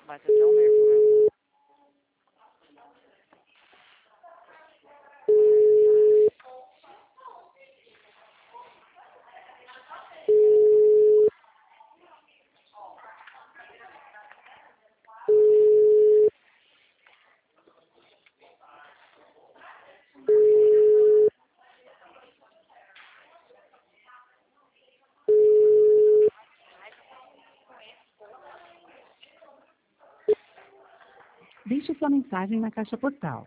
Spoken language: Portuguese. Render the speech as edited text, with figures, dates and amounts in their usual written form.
Bate até um nervo meu. Deixe sua mensagem na caixa postal